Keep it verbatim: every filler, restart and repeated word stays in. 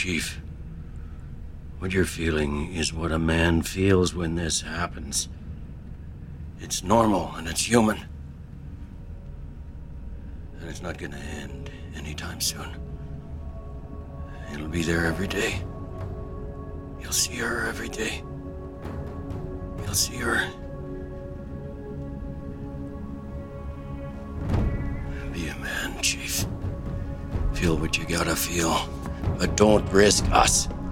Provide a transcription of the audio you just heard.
Chief. What you're feeling is what a man feels when this happens. It's normal and it's human. And it's not gonna end anytime soon. It'll be there every day. You'll see her every day. You'll see her. Be a man, Chief. Feel what you gotta feel. But don't risk us.